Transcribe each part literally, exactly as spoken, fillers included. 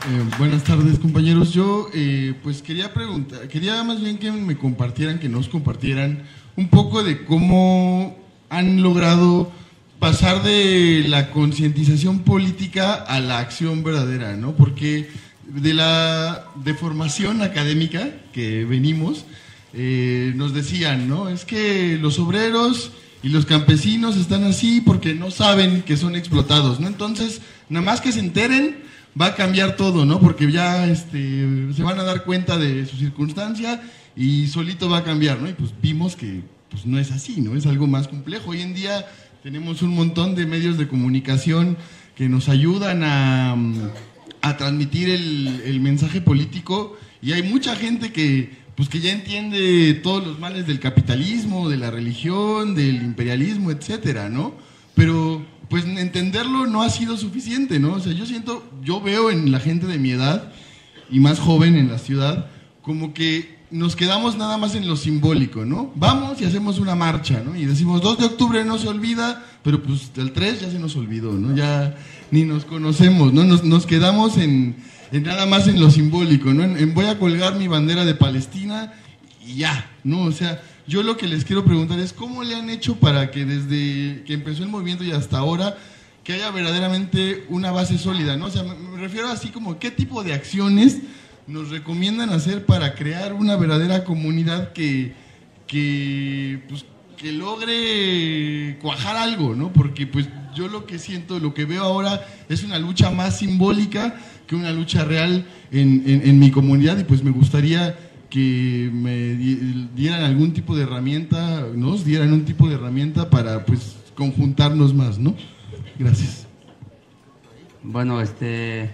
Eh, buenas tardes, compañeros. Yo eh, pues quería preguntar, quería más bien que me compartieran, que nos compartieran un poco de cómo han logrado pasar de la concientización política a la acción verdadera, ¿no? Porque de la de formación académica que venimos, eh, nos decían, ¿no? Es que los obreros y los campesinos están así porque no saben que son explotados, ¿no? Entonces, nada más que se enteren, va a cambiar todo, ¿no? Porque ya este, se van a dar cuenta de su circunstancia y solito va a cambiar, ¿no? Y pues vimos que pues no es así, ¿no? Es algo más complejo. Hoy en día tenemos un montón de medios de comunicación que nos ayudan a, a transmitir el, el mensaje político, y hay mucha gente que, pues que ya entiende todos los males del capitalismo, de la religión, del imperialismo, etcétera, ¿no? Pero pues entenderlo no ha sido suficiente, ¿no? O sea, yo siento, yo veo en la gente de mi edad y más joven en la ciudad, como que nos quedamos nada más en lo simbólico, ¿no? Vamos y hacemos una marcha, ¿no? Y decimos, dos de octubre no se olvida, pero pues el tres ya se nos olvidó, ¿no? Ya ni nos conocemos, ¿no? Nos, nos quedamos en, en nada más en lo simbólico, ¿no? En, en voy a colgar mi bandera de Palestina y ya, ¿no? O sea, yo lo que les quiero preguntar es cómo le han hecho para que desde que empezó el movimiento y hasta ahora que haya verdaderamente una base sólida, ¿no? O sea, me, me refiero así como qué tipo de acciones nos recomiendan hacer para crear una verdadera comunidad que, que, pues, que logre cuajar algo, ¿no? Porque pues yo lo que siento, lo que veo ahora es una lucha más simbólica que una lucha real en, en, en mi comunidad, y pues me gustaría que me dieran algún tipo de herramienta, nos dieran un tipo de herramienta para pues conjuntarnos más, ¿no? Gracias. Bueno, este,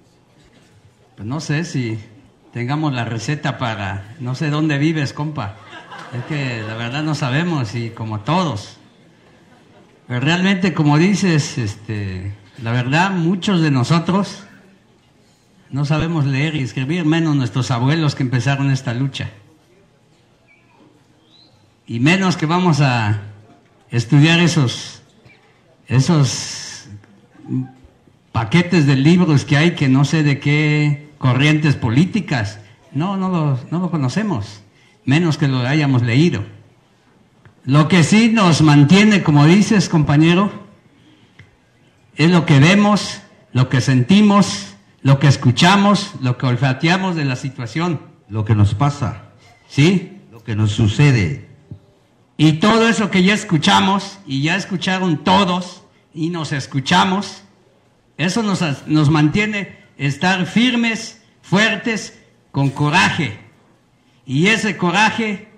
pues no sé si tengamos la receta para, no sé dónde vives, compa. Es que la verdad no sabemos, y como todos. Pero realmente, como dices, este, la verdad, muchos de nosotros no sabemos leer y escribir, menos nuestros abuelos que empezaron esta lucha. Y menos que vamos a estudiar esos, esos paquetes de libros que hay, que no sé de qué corrientes políticas. No, no lo, no lo conocemos, menos que lo hayamos leído. Lo que sí nos mantiene, como dices, compañero, es lo que vemos, lo que sentimos, lo que escuchamos, lo que olfateamos de la situación. Lo que nos pasa. ¿Sí? Lo que nos sucede. Y todo eso que ya escuchamos, y ya escucharon todos, y nos escuchamos, eso nos, nos mantiene estar firmes, fuertes, con coraje. Y ese coraje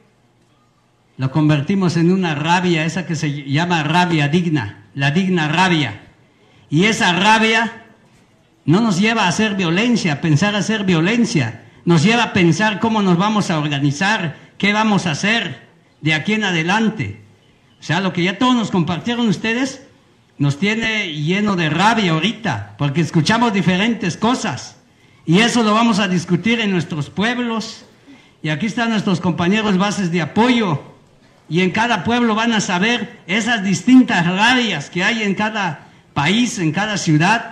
lo convertimos en una rabia, esa que se llama rabia digna, la digna rabia. Y esa rabia no nos lleva a hacer violencia, a pensar hacer violencia, nos lleva a pensar cómo nos vamos a organizar, qué vamos a hacer de aquí en adelante. O sea, lo que ya todos nos compartieron ustedes nos tiene lleno de rabia ahorita, porque escuchamos diferentes cosas, y eso lo vamos a discutir en nuestros pueblos, y aquí están nuestros compañeros bases de apoyo, y en cada pueblo van a saber esas distintas rabias que hay en cada país, en cada ciudad,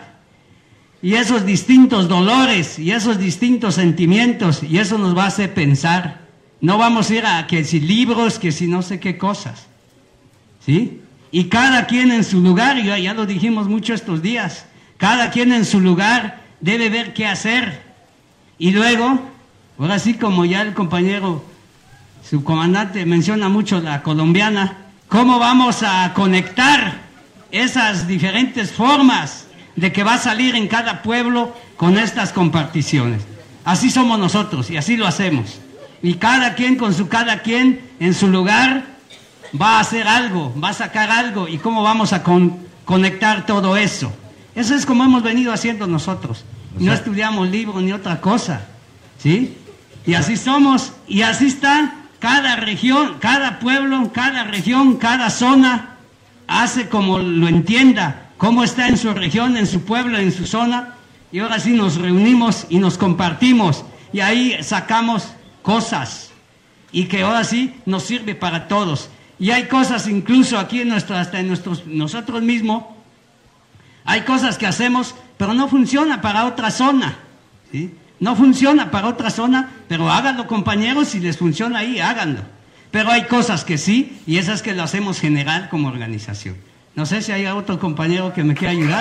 y esos distintos dolores y esos distintos sentimientos, y eso nos va a hacer pensar. No vamos a ir a que si libros, que si no sé qué cosas, ¿sí? Y cada quien en su lugar, ya, ya lo dijimos mucho estos días, cada quien en su lugar debe ver qué hacer. Y luego, ahora sí, como ya el compañero subcomandante menciona mucho la colombiana, ¿cómo vamos a conectar esas diferentes formas de que va a salir en cada pueblo con estas comparticiones? Así somos nosotros y así lo hacemos. Y cada quien con su cada quien en su lugar va a hacer algo, va a sacar algo. ¿Y cómo vamos a con, conectar todo eso? Eso es como hemos venido haciendo nosotros. O sea, no estudiamos libros ni otra cosa, ¿sí? Y así somos, y así está cada región, cada pueblo, cada región, cada zona hace como lo entienda, cómo está en su región, en su pueblo, en su zona, y ahora sí nos reunimos y nos compartimos, y ahí sacamos cosas, y que ahora sí nos sirve para todos. Y hay cosas incluso aquí en nuestro, hasta en nuestros, nosotros mismos, hay cosas que hacemos, pero no funciona para otra zona, ¿sí? No funciona para otra zona, pero háganlo, compañeros, si les funciona ahí, háganlo. Pero hay cosas que sí, y esas que lo hacemos general como organización. No sé si hay otro compañero que me quiera ayudar.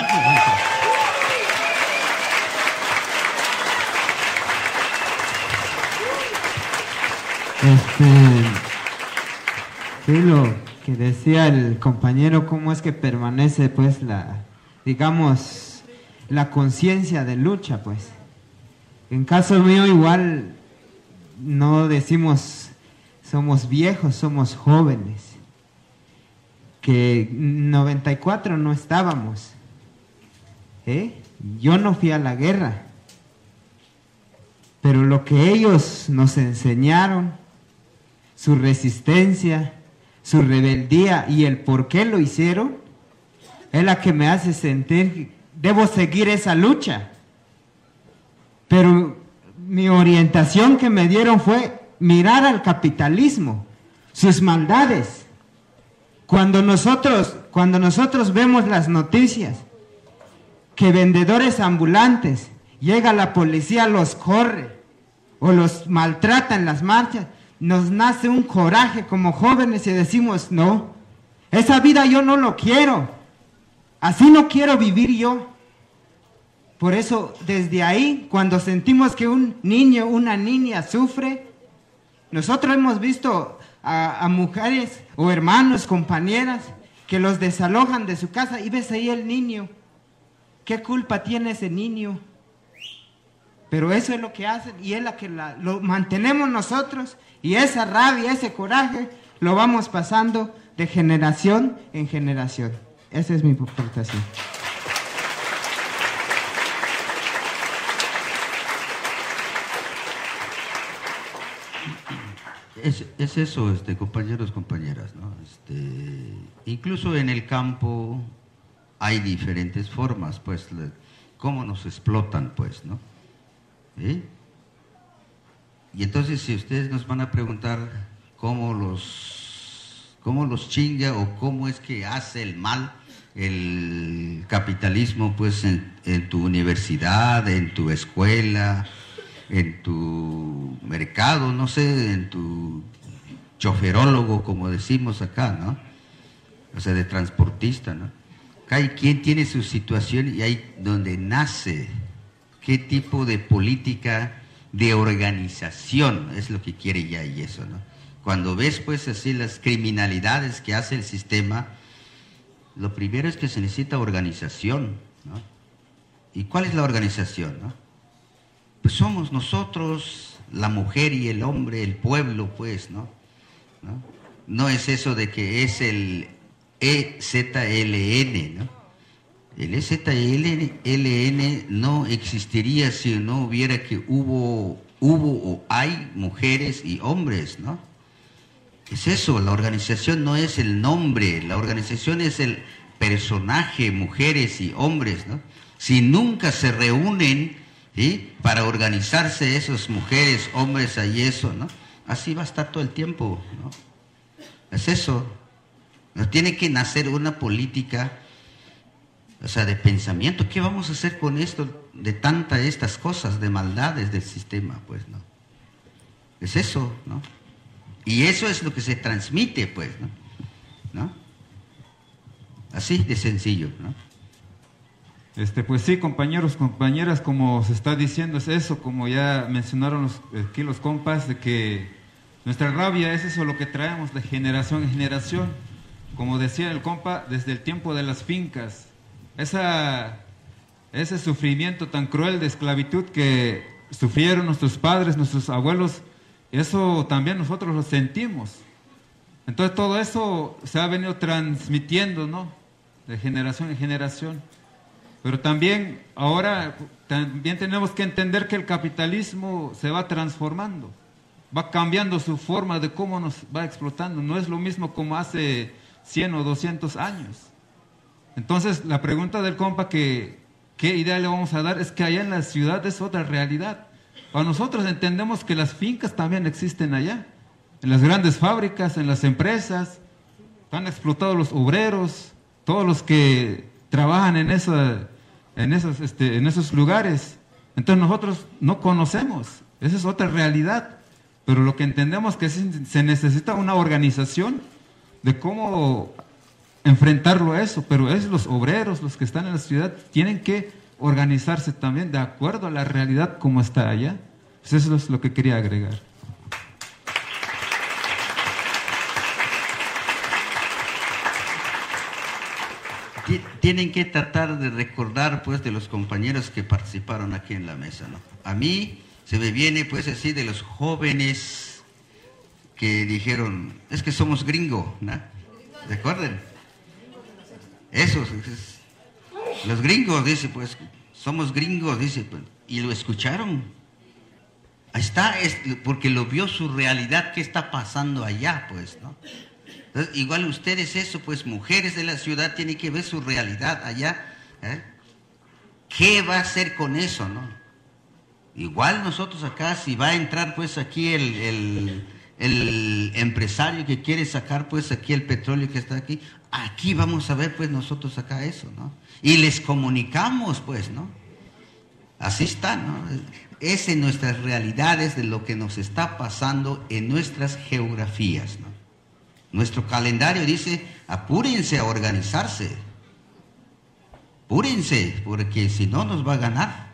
Este, sí, lo que decía el compañero, cómo es que permanece, pues, la, digamos, la conciencia de lucha, pues. En caso mío, igual, no decimos somos viejos, somos jóvenes, que en noventa y cuatro no estábamos, ¿eh? Yo no fui a la guerra, pero lo que ellos nos enseñaron, su resistencia, su rebeldía y el por qué lo hicieron, es la que me hace sentir que debo seguir esa lucha. Pero mi orientación que me dieron fue mirar al capitalismo, sus maldades. Cuando nosotros, cuando nosotros vemos las noticias, que vendedores ambulantes, llega la policía, los corre, o los maltrata en las marchas, nos nace un coraje como jóvenes y decimos, no, esa vida yo no lo quiero, así no quiero vivir yo. Por eso, desde ahí, cuando sentimos que un niño, una niña sufre, nosotros hemos visto a, a mujeres o hermanos, compañeras, que los desalojan de su casa y ves ahí el niño. ¿Qué culpa tiene ese niño? Pero eso es lo que hacen y es la que la, lo mantenemos nosotros, y esa rabia, ese coraje, lo vamos pasando de generación en generación. Esa es mi aportación. Es, es eso, este, compañeros, compañeras, ¿no? Este, incluso en el campo hay diferentes formas, pues, le, cómo nos explotan, pues, ¿no? ¿Sí? Y entonces, si ustedes nos van a preguntar cómo los, cómo los chinga o cómo es que hace el mal el capitalismo, pues, en, en tu universidad, en tu escuela, en tu mercado, no sé, en tu choferólogo, como decimos acá, ¿no? O sea, de transportista, ¿no? Cada quien tiene su situación y ahí donde nace qué tipo de política de organización es lo que quiere ya y eso, ¿no? Cuando ves, pues, así las criminalidades que hace el sistema, lo primero es que se necesita organización, ¿no? ¿Y cuál es la organización, no? Pues somos nosotros, la mujer y el hombre, el pueblo, pues, ¿no? ¿No? No es eso de que es el E Z L N, ¿no? El E Z L N no existiría si no hubiera que hubo, hubo o hay mujeres y hombres, ¿no? Es eso, la organización no es el nombre, la organización es el personaje, mujeres y hombres, ¿no? Si nunca se reúnen, ¿sí?, para organizarse esas mujeres, hombres, ahí eso, ¿no? Así va a estar todo el tiempo, ¿no? Es eso. Nos tiene que nacer una política, o sea, de pensamiento. ¿Qué vamos a hacer con esto, de tantas estas cosas, de maldades del sistema? Pues, ¿no? Es eso, ¿no? Y eso es lo que se transmite, pues, ¿no? ¿No? Así de sencillo, ¿no? Este, pues sí, compañeros, compañeras, como se está diciendo, es eso, como ya mencionaron los, aquí los compas, de que nuestra rabia es eso lo que traemos de generación en generación. Como decía el compa, desde el tiempo de las fincas, esa, ese sufrimiento tan cruel de esclavitud que sufrieron nuestros padres, nuestros abuelos, eso también nosotros lo sentimos. Entonces todo eso se ha venido transmitiendo, ¿no?, de generación en generación. Pero también ahora también tenemos que entender que el capitalismo se va transformando, va cambiando su forma de cómo nos va explotando. No es lo mismo como hace cien o doscientos años. Entonces la pregunta del compa que qué idea le vamos a dar es que allá en la ciudad es otra realidad. Para nosotros entendemos que las fincas también existen allá, en las grandes fábricas, en las empresas, están explotados los obreros, todos los que trabajan en, esa, en, esos, este, en esos lugares. Entonces nosotros no conocemos, esa es otra realidad, pero lo que entendemos es que se necesita una organización de cómo enfrentarlo a eso, pero es los obreros, los que están en la ciudad, tienen que organizarse también de acuerdo a la realidad como está allá. Pues eso es lo que quería agregar. Tienen que tratar de recordar, pues, de los compañeros que participaron aquí en la mesa, ¿no? A mí se me viene, pues, así de los jóvenes que dijeron, es que somos gringos, ¿no? ¿Recuerden? Esos, esos, los gringos, dice, pues, somos gringos, dice, pues, y lo escucharon. Ahí está, es porque lo vio su realidad, qué está pasando allá, pues, ¿no? Entonces, igual ustedes eso, pues mujeres de la ciudad tienen que ver su realidad allá. ¿eh? ¿Qué va a hacer con eso, no? Igual nosotros acá, si va a entrar pues aquí el, el, el empresario que quiere sacar pues aquí el petróleo que está aquí, aquí vamos a ver pues nosotros acá eso, ¿no? Y les comunicamos pues, ¿no? Así está, ¿no? Es en nuestras realidades de lo que nos está pasando en nuestras geografías, ¿no? Nuestro calendario dice, apúrense a organizarse, apúrense, porque si no nos va a ganar.